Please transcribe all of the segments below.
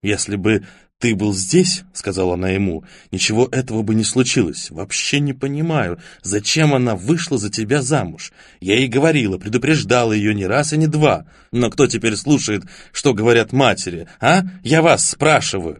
«Если бы ты был здесь, — сказала она ему, — ничего этого бы не случилось. Вообще не понимаю, зачем она вышла за тебя замуж. Я ей говорила, предупреждала ее не раз и не два. Но кто теперь слушает, что говорят матери, а? Я вас спрашиваю!»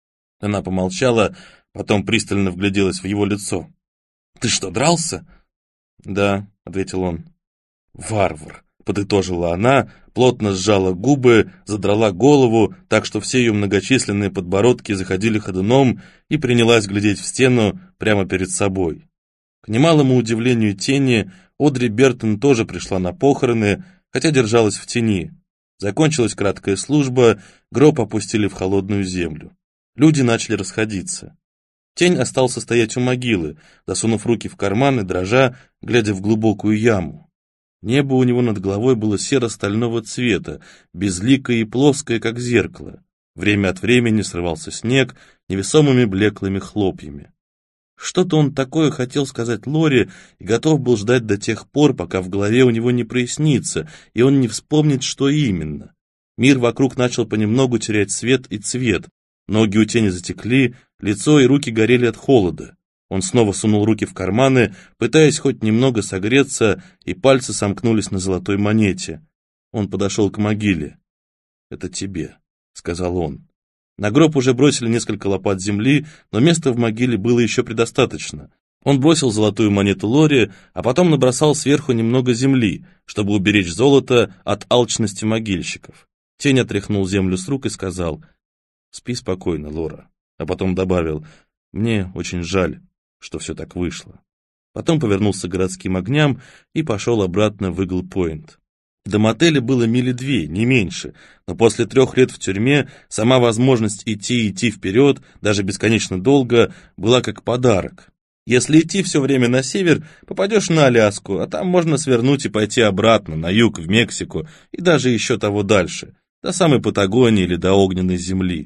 Она помолчала, потом пристально вгляделась в его лицо. «Ты что, дрался?» «Да», — ответил он. «Варвар», — подытожила она, плотно сжала губы, задрала голову, так что все ее многочисленные подбородки заходили ходуном, и принялась глядеть в стену прямо перед собой. К немалому удивлению Тени, Одри Бертон тоже пришла на похороны, хотя держалась в тени. Закончилась краткая служба, гроб опустили в холодную землю. Люди начали расходиться. Тень остался стоять у могилы, засунув руки в карман и дрожа, глядя в глубокую яму. Небо у него над головой было серо-стального цвета, безликое и плоское, как зеркало. Время от времени срывался снег невесомыми блеклыми хлопьями. Что-то он такое хотел сказать Лоре и готов был ждать до тех пор, пока в голове у него не прояснится, и он не вспомнит, что именно. Мир вокруг начал понемногу терять свет и цвет, ноги у Тени затекли, лицо и руки горели от холода. Он снова сунул руки в карманы, пытаясь хоть немного согреться, и пальцы сомкнулись на золотой монете. Он подошел к могиле. «Это тебе», — сказал он. На гроб уже бросили несколько лопат земли, но места в могиле было еще предостаточно. Он бросил золотую монету Лоре, а потом набросал сверху немного земли, чтобы уберечь золото от алчности могильщиков. Тень отряхнул землю с рук и сказал: «Спи спокойно, Лора», а потом добавил: «Мне очень жаль, что все так вышло». Потом повернулся к городским огням и пошел обратно в Игл-Пойнт. До мотеля было мили 2, не меньше, но после 3 лет в тюрьме сама возможность идти вперед, даже бесконечно долго, была как подарок. Если идти все время на север, попадешь на Аляску, а там можно свернуть и пойти обратно, на юг, в Мексику, и даже еще того дальше, до самой Патагонии или до огненной земли.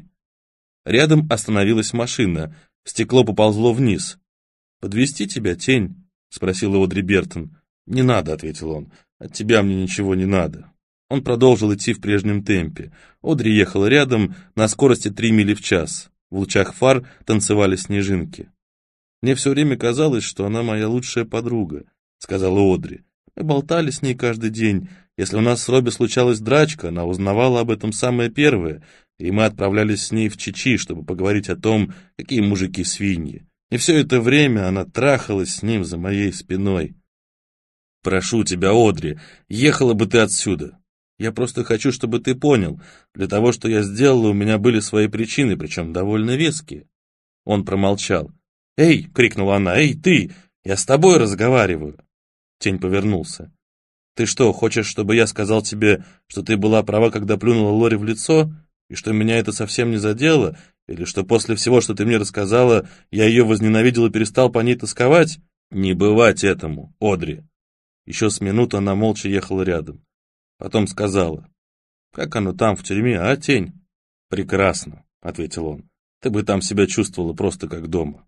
Рядом остановилась машина, стекло поползло вниз. «Подвезти тебя, Тень?» — спросила Одри Бертон. «Не надо», — ответил он, — «от тебя мне ничего не надо». Он продолжил идти в прежнем темпе. Одри ехала рядом на скорости 3 мили в час. В лучах фар танцевали снежинки. «Мне все время казалось, что она моя лучшая подруга», — сказала Одри. «Мы болтали с ней каждый день. Если у нас с Робби случалась драчка, она узнавала об этом самое первое, и мы отправлялись с ней в Чичи, чтобы поговорить о том, какие мужики свиньи. И все это время она трахалась с ним за моей спиной». «Прошу тебя, Одри, ехала бы ты отсюда. Я просто хочу, чтобы ты понял, для того, что я сделала, у меня были свои причины, причем довольно веские». Он промолчал. «Эй!» — крикнула она. «Эй, ты! Я с тобой разговариваю!» Тень повернулся. «Ты что, хочешь, чтобы я сказал тебе, что ты была права, когда плюнула Лоре в лицо, и что меня это совсем не задело, или что после всего, что ты мне рассказала, я ее возненавидел и перестал по ней тосковать? Не бывать этому, Одри!» Еще с минуту она молча ехала рядом. Потом сказала: «Как оно там, в тюрьме, а, Тень?» «Прекрасно», — ответил он. «Ты бы там себя чувствовала просто как дома».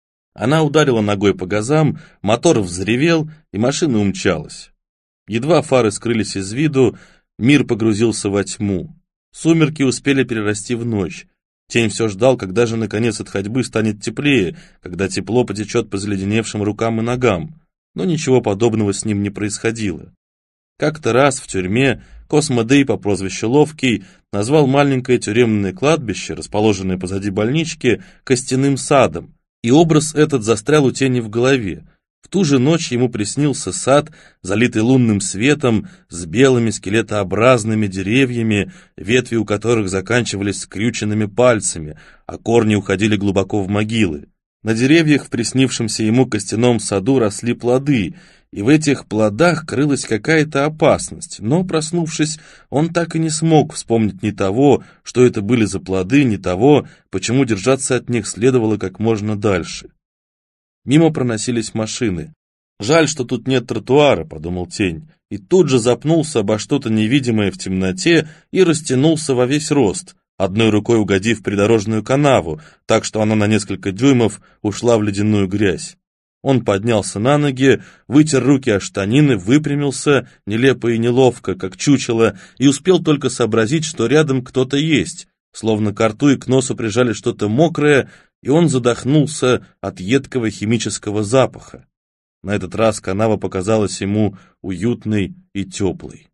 Она ударила ногой по газам, мотор взревел, и машина умчалась. Едва фары скрылись из виду, мир погрузился во тьму. Сумерки успели перерасти в ночь. Тень все ждал, когда же наконец от ходьбы станет теплее, когда тепло потечет по заледеневшим рукам и ногам. Но ничего подобного с ним не происходило. Как-то раз в тюрьме Космо-Дэй по прозвищу Ловкий назвал маленькое тюремное кладбище, расположенное позади больнички, костяным садом, и образ этот застрял у Тени в голове. В ту же ночь ему приснился сад, залитый лунным светом, с белыми скелетообразными деревьями, ветви у которых заканчивались скрюченными пальцами, а корни уходили глубоко в могилы. На деревьях в приснившемся ему костяном саду росли плоды, и в этих плодах крылась какая-то опасность, но, проснувшись, он так и не смог вспомнить ни того, что это были за плоды, ни того, почему держаться от них следовало как можно дальше. Мимо проносились машины. «Жаль, что тут нет тротуара», — подумал Тень, и тут же запнулся обо что-то невидимое в темноте и растянулся во весь рост, одной рукой угодив в придорожную канаву, так что она на несколько дюймов ушла в ледяную грязь. Он поднялся на ноги, вытер руки о штанины, выпрямился, нелепо и неловко, как чучело, и успел только сообразить, что рядом кто-то есть. словно ко рту и к носу прижали что-то мокрое, и он задохнулся от едкого химического запаха. На этот раз канава показалась ему уютной и теплой.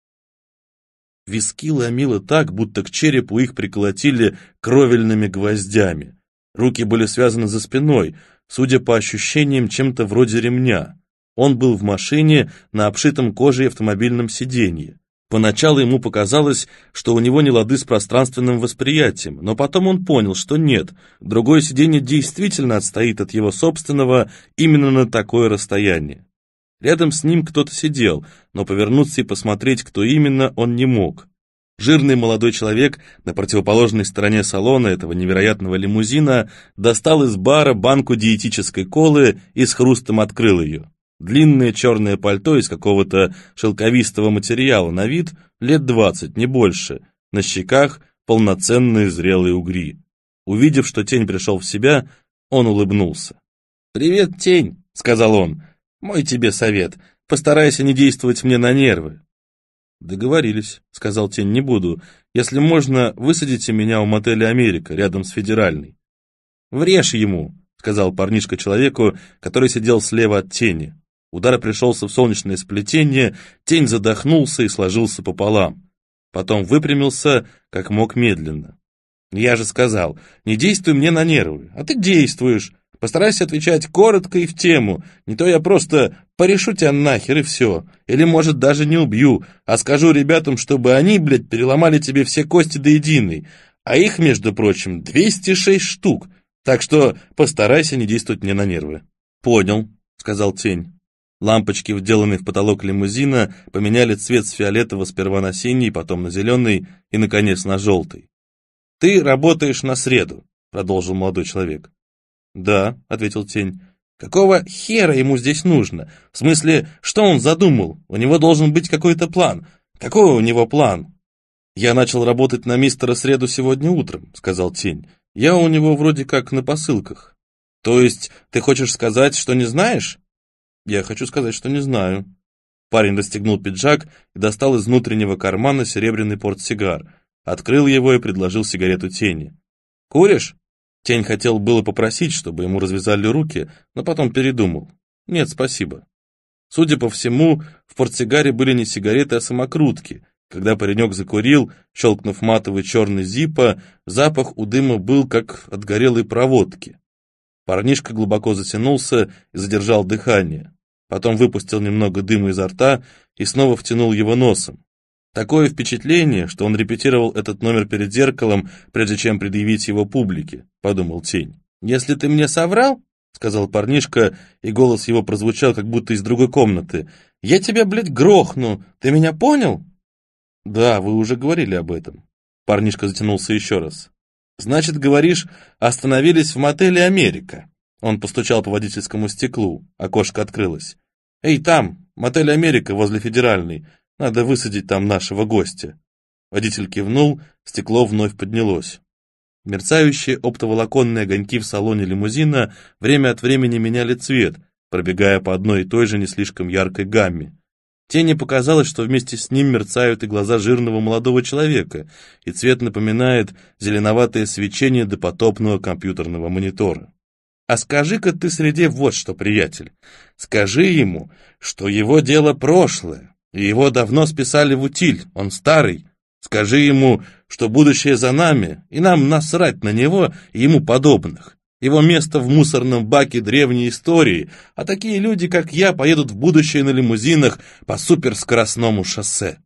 Виски ломило так, будто к черепу их приколотили кровельными гвоздями. Руки были связаны за спиной, судя по ощущениям, чем-то вроде ремня. Он был в машине на обшитом кожей автомобильном сиденье. Поначалу ему показалось, что у него не лады с пространственным восприятием, но потом он понял, что нет, другое сиденье действительно отстоит от его собственного именно на такое расстояние. Рядом с ним кто-то сидел, но повернуться и посмотреть, кто именно, он не мог. Жирный молодой человек на противоположной стороне салона этого невероятного лимузина достал из бара банку диетической колы и с хрустом открыл ее. Длинное черное пальто из какого-то шелковистого материала, на вид лет 20, не больше. На щеках полноценные зрелые угри. Увидев, что Тень пришел в себя, он улыбнулся. «Привет, Тень», — сказал он. «Мой тебе совет. Постарайся не действовать мне на нервы». «Договорились», — сказал Тень, — «не буду. Если можно, высадите меня у мотеля «Америка», рядом с Федеральной». «Врежь ему», — сказал парнишка человеку, который сидел слева от Тени. Удар пришелся в солнечное сплетение, Тень задохнулся и сложился пополам. Потом выпрямился, как мог, медленно. «Я же сказал, не действуй мне на нервы, а ты действуешь. Постарайся отвечать коротко и в тему, не то я просто порешу тебя нахер и все. Или, может, даже не убью, а скажу ребятам, чтобы они, блядь, переломали тебе все кости до единой. А их, между прочим, 206 штук. Так что постарайся не действовать мне на нервы». «Понял», — сказал Тень. Лампочки, вделанные в потолок лимузина, поменяли цвет с фиолетового сперва на синий, потом на зеленый и, наконец, на желтый. «Ты работаешь на среду», — продолжил молодой человек. «Да», — ответил Тень. «Какого хера ему здесь нужно? В смысле, что он задумал? У него должен быть какой-то план. Какой у него план?» «Я начал работать на мистера Среду сегодня утром», — сказал Тень. «Я у него вроде как на посылках». «То есть ты хочешь сказать, что не знаешь?» «Я хочу сказать, что не знаю». Парень расстегнул пиджак и достал из внутреннего кармана серебряный портсигар, открыл его и предложил сигарету Тени. «Куришь?» Тень хотел было попросить, чтобы ему развязали руки, но потом передумал. «Нет, спасибо». Судя по всему, в портсигаре были не сигареты, а самокрутки. Когда паренек закурил, щелкнув матовый черный зиппо, запах у дыма был как от горелой проводки. Парнишка глубоко затянулся и задержал дыхание. Потом выпустил немного дыма изо рта и снова втянул его носом. Такое впечатление, что он репетировал этот номер перед зеркалом, прежде чем предъявить его публике, подумал Тень. «Если ты мне соврал, — сказал парнишка, и голос его прозвучал, как будто из другой комнаты, — я тебя, блядь, грохну, ты меня понял?» «Да, вы уже говорили об этом». Парнишка затянулся еще раз. «Значит, говоришь, остановились в мотеле «Америка». Он постучал по водительскому стеклу, окошко открылось. «Эй, там, мотель «Америка» возле Федеральной. Надо высадить там нашего гостя». Водитель кивнул, стекло вновь поднялось. Мерцающие оптоволоконные огоньки в салоне лимузина время от времени меняли цвет, пробегая по одной и той же не слишком яркой гамме. Тени показалось, что вместе с ним мерцают и глаза жирного молодого человека, и цвет напоминает зеленоватое свечение допотопного компьютерного монитора. «А скажи-ка ты Среде вот что, приятель. Скажи ему, что его дело прошлое, и его давно списали в утиль, он старый. Скажи ему, что будущее за нами, и нам насрать на него и ему подобных. Его место в мусорном баке древней истории, а такие люди, как я, поедут в будущее на лимузинах по суперскоростному шоссе».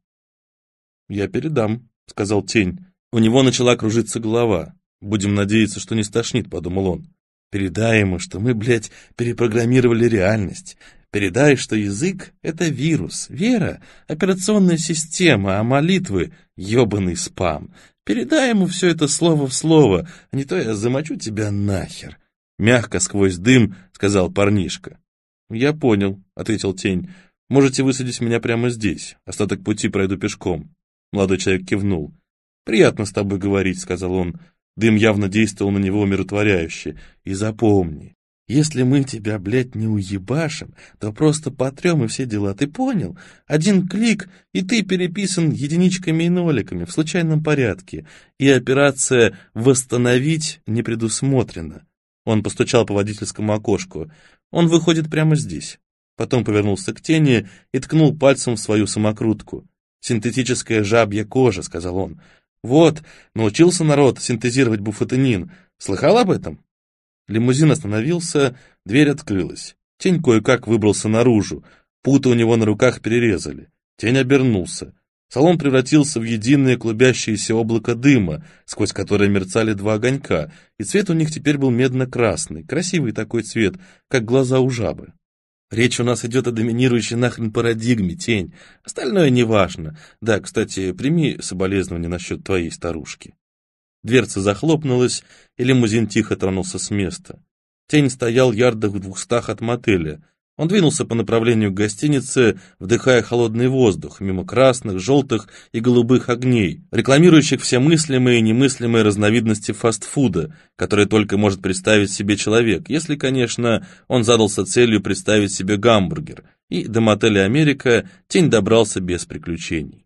«Я передам», — сказал Тень. У него начала кружиться голова. «Будем надеяться, что не стошнит», — подумал он. «Передай ему, что мы, блядь, перепрограммировали реальность. Передай, что язык — это вирус, вера — операционная система, а молитвы — ебаный спам. Передай ему все это слово в слово, а не то я замочу тебя нахер». Мягко сквозь дым сказал парнишка. «Я понял», — ответил Тень. «Можете высадить меня прямо здесь. Остаток пути пройду пешком». Молодой человек кивнул. «Приятно с тобой говорить», — сказал он. Дым явно действовал на него умиротворяюще. «И запомни, Если мы тебя, блядь, не уебашим, то просто потрем и все дела, ты понял? Один клик, и ты переписан единичками и ноликами в случайном порядке, и операция «восстановить» не предусмотрена». Он постучал по водительскому окошку. Он выходит прямо здесь. Потом повернулся к тени и ткнул пальцем в свою самокрутку. «Синтетическая жабья кожа», — сказал он. «Вот, научился народ синтезировать буфетанин. Слыхал об этом?» Лимузин остановился, дверь открылась. Тень кое-как выбрался наружу. Путы у него на руках перерезали. Тень обернулся. Салон превратился в единое клубящееся облако дыма, сквозь которое мерцали два огонька, и цвет у них теперь был медно-красный, красивый такой цвет, как глаза у жабы. Речь у нас идет о доминирующей нахрен парадигме, Тень. Остальное неважно. Да, кстати, прими соболезнования насчет твоей старушки. Дверца захлопнулась, и лимузин тихо тронулся с места. Тень стоял ярдах в 200 от мотеля. Он двинулся по направлению к гостинице, вдыхая холодный воздух, мимо красных, желтых и голубых огней, рекламирующих все мыслимые и немыслимые разновидности фастфуда, которые только может представить себе человек, если, конечно, он задался целью представить себе гамбургер, и до мотеля «Америка» Тень добрался без приключений.